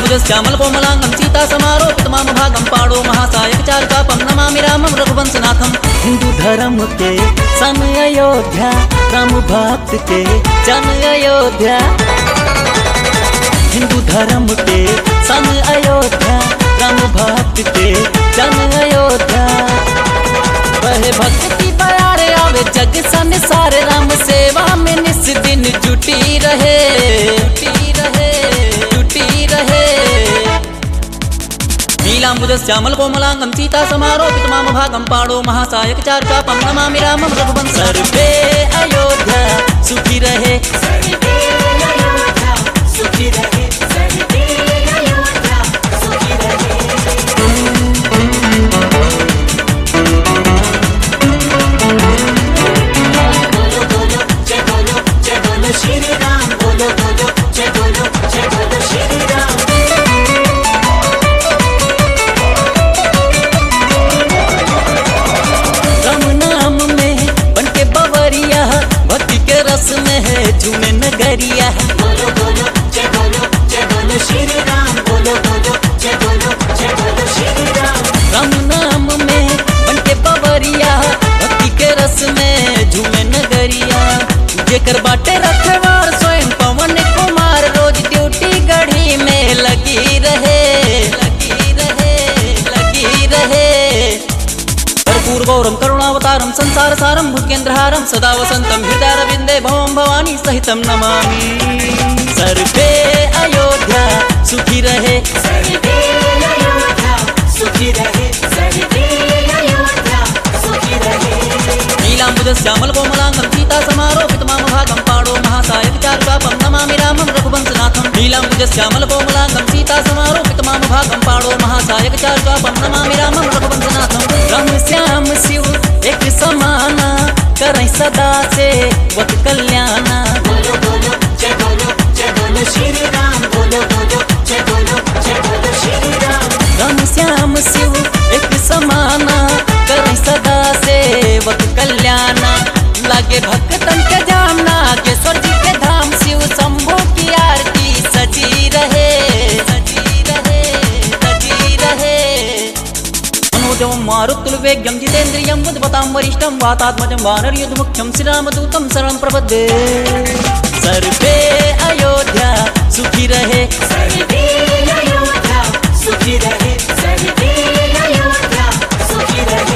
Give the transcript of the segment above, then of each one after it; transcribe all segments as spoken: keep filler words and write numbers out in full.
नीलाम्बुजश्यामल कोमलांगं सीता समारोपित माम भागं पाणो महासायक चारुचापं नमामि रामं रघुवंशनाथं। हिंदू धर्म के सन अयोध्या, राम भक्त के जन अयोध्या। हिंदू धर्म के सन अयोध्या, राम भक्त के जन अयोध्या। वह भक्ति बयार आवे जग संसार, राम सेवा में निस दिन जुटी रहे, जुटी रहे, जुटी रहे। नीलाम्बुजश्यामल कोमलांगं सीता समारोपित माम भागं पाणो महासायक चारुचापं नमामि रामं रघुवंशनाथं। सर्वे अयोध्या सुखी रहे, सर्वे अयोध्या सुखी रहे, सर्वे अयोध्या सुखी रहे। बोलो बोलो जय बोलो जय बोलो श्री राम, बोलो बोलो जय बोलो जय बोलो श्री राम। राम नाम में बनके बवरिया, भक्ति के रस में है झूमे नगरिया। बोलो बोलो जय बोलो जय बोलो श्री राम, बोलो बोलो जय बोलो जय बोलो श्री राम। राम नाम में बनके बवरिया, भक्ति के रस में झूमे नगरिया। जेकर बाटे रखवार स्वयं पवन कुमार, रोज ड्यूटी गढ़ी में लगी रहे, लगी रहे, लगी रहे। कर्पूर गौरम करुणावतारम संसार सारम भुजगेन्द्रहारम, सदा वसंतम हृदयारविंदे भवं भवानी सहितं नमामि। सर्वे अयोध्या सुखी रहे, सर्वे अयोध्या सुखी रहे, सर्वे अयोध्या सुखी रहे। नीलाम्बुजश्यामल कोमलांगं सीता समारोपित माम भागं पाणो महासायक चारुचापं नमामि रामं रघुवंशनाथं। नीलाम्बुजश्यामल कोमलांगं सीता समारोपित माम भागं पाणो महासायक चारुचापं नमामि रामं रघुवंशनाथं। राम श्याम शिव एक समाना, करई सदा से वत कल्याणा। बोलो बोलो जय बोलो जय बोलो श्री राम, बोलो बोलो जय बोलो जय बोलो श्री राम। राम श्याम शिव एक समाना, करई सदा से वत कल्याणा। लागे भक्तन के जाम, नागेश्वर जी के धाम, शिव शंभु की आरती सजी रहे, सजी रहे, सजी रहे। मनोजवं मारुतुल्यवेगं जितेन्द्रियं बुद्धिमतां वरिष्ठं, वातात्मजं वानरयुधमुख्यं श्रीरामदूतं शरणं प्रपद्ये। सर्वे अयोध्या सुखी रहे, सर्वे अयोध्या सुखी रहे, सर्वे अयोध्या सुखी रहे।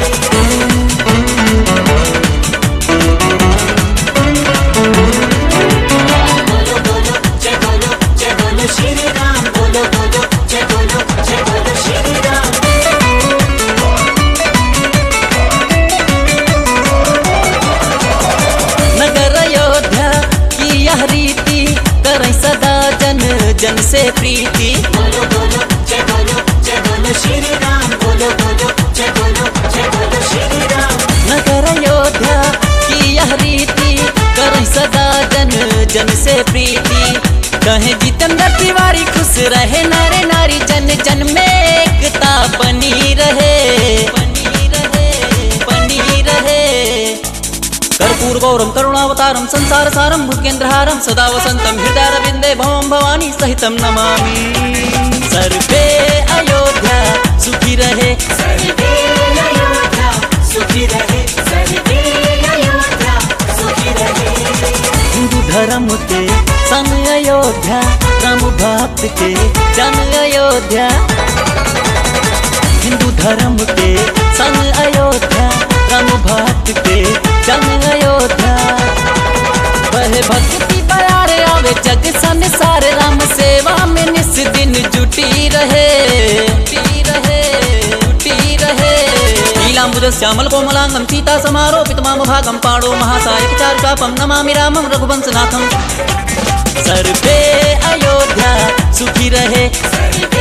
बोलो बोलो जय बोलो जय बोलो श्री राम, बोलो बोलो जय बोलो जय बोलो श्री राम। नगर अयोध्या की यह रीति, करई सदा जन जन से प्रीति। बोलो बोलो जय बोलो जय बोलो श्री राम, बोलो बोलो जय बोलो जय बोलो श्री राम। नगर अयोध्या की यह रीति, करई सदा जन जन से प्रीति। कहे जितेंद्र तिवारी खुश रहे नारे नारी, जन जन में एकता बनी रहे, बनी रहे, बनी रहे। कर्पूर गौरम करुणावतारम संसार सारम भुजगेन्द्रहारम, सदा वसंतम हृदयारविंदे भवं भवानी सहितं नमामि। सर्वे अयोध्या सुखी रहे, सर्वे अयोध्या सुखी रहे, सर्वे अयोध्या सुखी रहे। हिंदू धर्म के सन अयोध्या, राम भक्त के जन अयोध्या। हिंदू धर्म के सन अयोध्या, राम भक्त के जन अयोध्या। वह भक्ति बयार आवे जग संसार, राम सेवा में निस दिन जुटी रहे, जुटी रहे, जुटी रहे। नीलाम्बुजश्यामल कोमलांगं सीता समारोपित माम भागं पाणो महासायक चारुचापं नमामि रामं रघुवंशनाथं। सर्वे अयोध्या सुखी रहे,